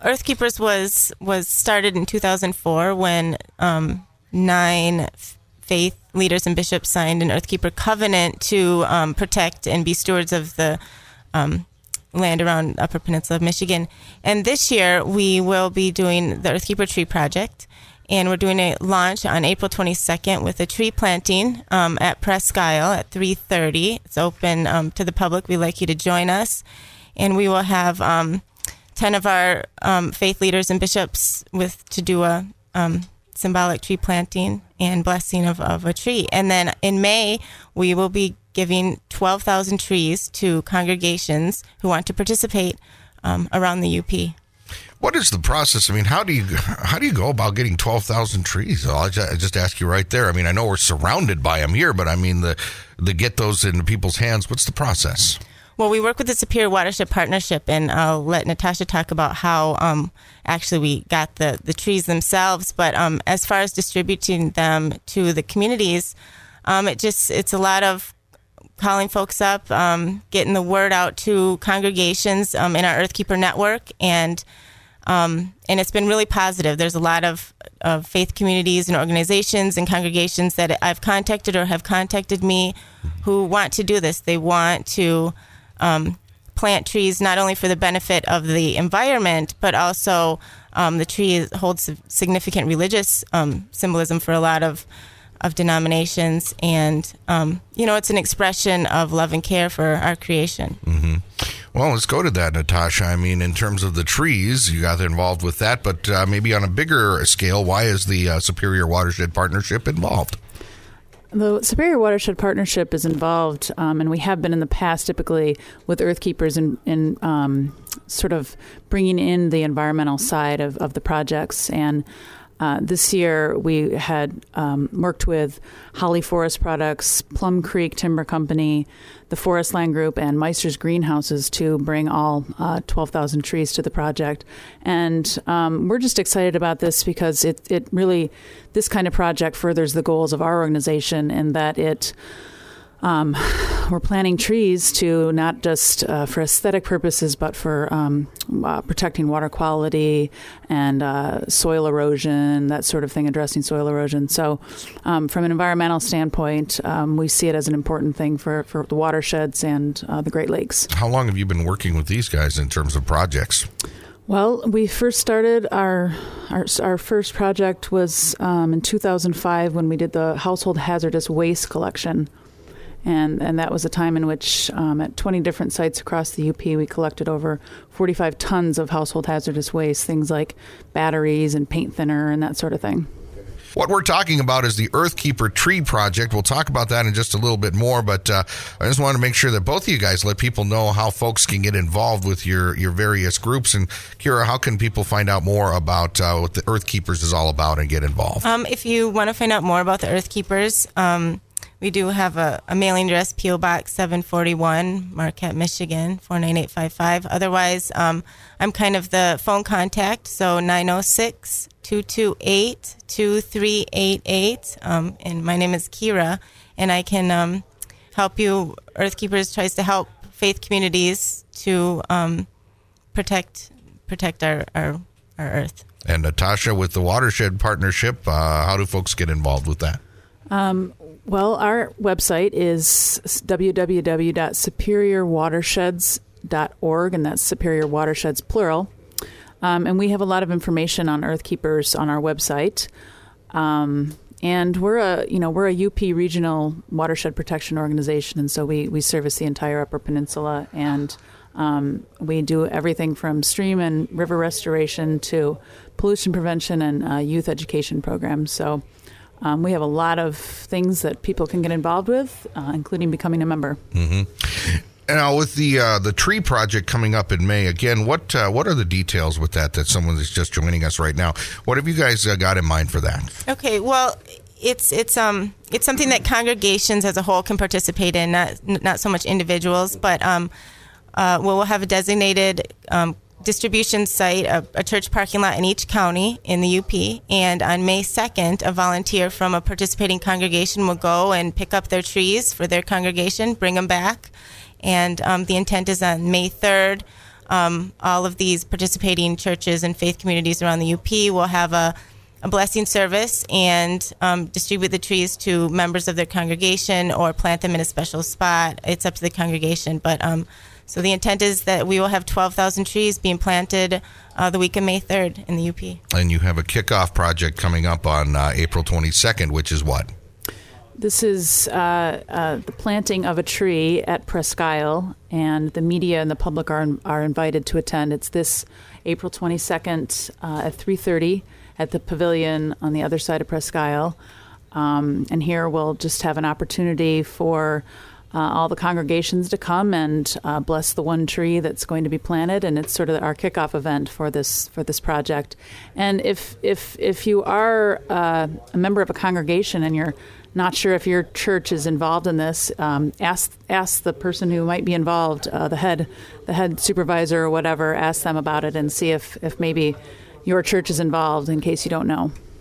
Earth Keepers was started in 2004 when 9 faith leaders and bishops signed an Earth Keeper covenant to protect and be stewards of the land around Upper Peninsula of Michigan. And this year we will be doing the Earth Keeper Tree Project, and we're doing a launch on April 22nd with a tree planting at Presque Isle at 3:30. It's open to the public. We'd like you to join us, and we will have 10 of our faith leaders and bishops to do a symbolic tree planting and blessing of a tree. And then in May, we will be giving 12,000 trees to congregations who want to participate around the UP. What is the process? I mean, how do you go about getting 12,000 trees? I'll just ask you right there. I mean, I know we're surrounded by them here, but I mean, the get those into people's hands, what's the process? Well, we work with the Superior Watershed Partnership, and I'll let Natasha talk about how actually we got the trees themselves. But as far as distributing them to the communities, it's a lot of calling folks up, getting the word out to congregations in our Earth Keeper network, and it's been really positive. There's a lot of faith communities and organizations and congregations that I've contacted or have contacted me who want to do this. They want to plant trees not only for the benefit of the environment, but also the tree holds significant religious symbolism for a lot of denominations, and it's an expression of love and care for our creation. Mm-hmm. Well, let's go to that, Natasha. I mean, in terms of the trees, you got involved with that, but maybe on a bigger scale, why is the Superior Watershed Partnership involved? The Superior Watershed Partnership is involved, and we have been in the past, typically with Earth Keepers, in sort of bringing in the environmental side of the projects. And this year we had worked with Holly Forest Products, Plum Creek Timber Company, the Forest Land Group, and Meister's Greenhouses to bring all 12,000 trees to the project. And we're just excited about this because it really, this kind of project furthers the goals of our organization in that we're planting trees to not just for aesthetic purposes, but for protecting water quality and soil erosion, that sort of thing, addressing soil erosion. So from an environmental standpoint, we see it as an important thing for the watersheds and the Great Lakes. How long have you been working with these guys in terms of projects? Well, we first started our first project was in 2005 when we did the household hazardous waste collection. And that was a time in which at 20 different sites across the UP, we collected over 45 tons of household hazardous waste, things like batteries and paint thinner and that sort of thing. What we're talking about is the Earth Keeper Tree Project. We'll talk about that in just a little bit more, but I just want to make sure that both of you guys let people know how folks can get involved with your various groups. And Kira, how can people find out more about what the Earth Keepers is all about and get involved? If you want to find out more about the Earth Keepers, we do have a mailing address, P.O. Box 741, Marquette, Michigan, 49855. Otherwise, I'm kind of the phone contact, so 906-228-2388. And my name is Kira, and I can help you. Earth Keepers tries to help faith communities to protect our earth. And Natasha, with the Watershed Partnership, how do folks get involved with that? Well, our website is www.superiorwatersheds.org, and that's Superior Watersheds plural. And we have a lot of information on Earth Keepers on our website. And we're a UP regional watershed protection organization, and so we service the entire Upper Peninsula, and we do everything from stream and river restoration to pollution prevention and youth education programs. So we have a lot of things that people can get involved with, including becoming a member. Mm-hmm. Now, with the tree project coming up in May, again, what are the details with that someone is just joining us right now? What have you guys got in mind for that? Okay, well, it's something that congregations as a whole can participate in, not so much individuals, but we'll have a designated distribution site, a church parking lot in each county in the UP, and on May 2nd, a volunteer from a participating congregation will go and pick up their trees for their congregation, bring them back, and the intent is on May 3rd, all of these participating churches and faith communities around the UP will have a blessing service and distribute the trees to members of their congregation or plant them in a special spot. It's up to the congregation. But so the intent is that we will have 12,000 trees being planted the week of May 3rd in the UP. And you have a kickoff project coming up on April 22nd, which is what? This is the planting of a tree at Presque Isle, and the media and the public are invited to attend. It's this April 22nd at 3:30 at the pavilion on the other side of Presque Isle. And here we'll just have an opportunity for all the congregations to come and bless the one tree that's going to be planted, and it's sort of our kickoff event for this project. And if you are a member of a congregation and you're not sure if your church is involved in this, ask the person who might be involved, the head supervisor or whatever. Ask them about it and see if maybe your church is involved, in case you don't know.